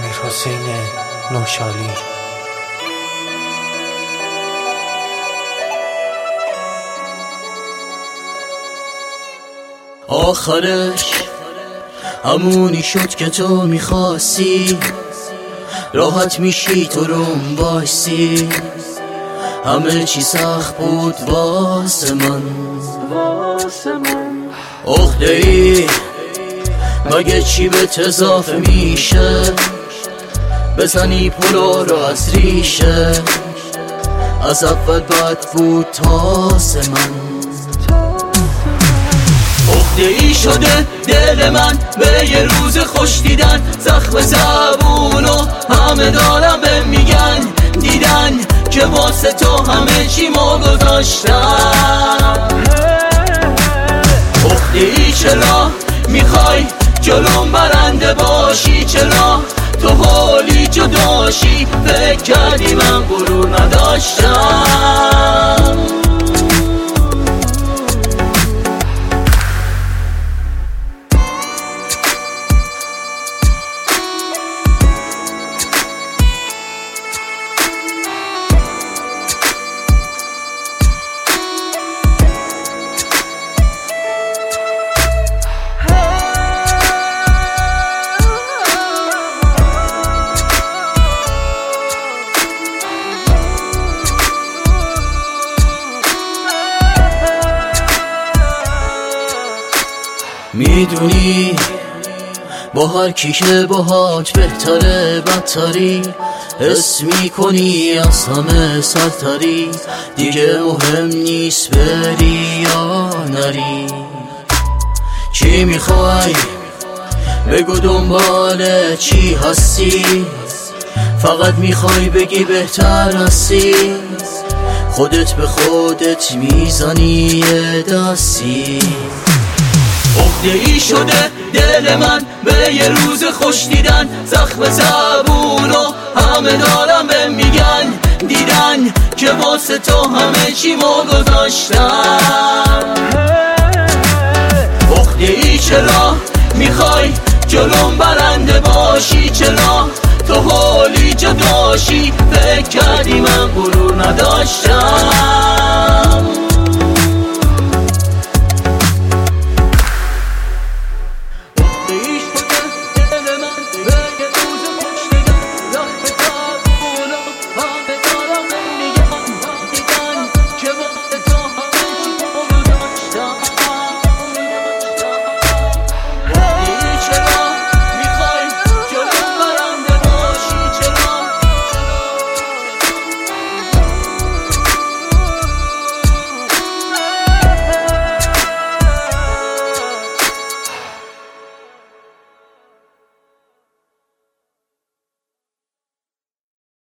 امیرحسین نوشالی. آخرش همونی شد که تو میخواستی، راحت میشی تو روم باشی. همه چی سخت بود واسه من. عقده ای مگه چی به اضافه میشه؟ بزنی پلو رو از ریشه. از اول بد بود تازه من. عقده ای شده دل من به یه روز خوش دیدن. زخم زبونو همه دارم به میگن، دیدن که واسه تو همه چی ما گذاشتم. عقده ای چرا میخوای جلوم برنده باشی؟ چرا تو حالی جداشی؟ فکر کردی من غرور نداشتم. میدونی با هر کی که باهات بهتره بدتری، حس میکنی از همه سرتری. دیگه مهم نیست بری یا نری. چی میخوای بگو دنبال چی هستی؟ فقط میخوای بگی بهتر هستی. خودت به خودت میزنی یه دستی. عقده ای شده دل من به یه روز خوش دیدن. زخم زبونو همه دارم به میگن، دیدن که واسه تو همه چی ما گذاشتم. عقده ای چرا میخوای جلوم برنده باشی؟ چرا تو حالی جداشی؟ فکر کردی من غرور نداشتم.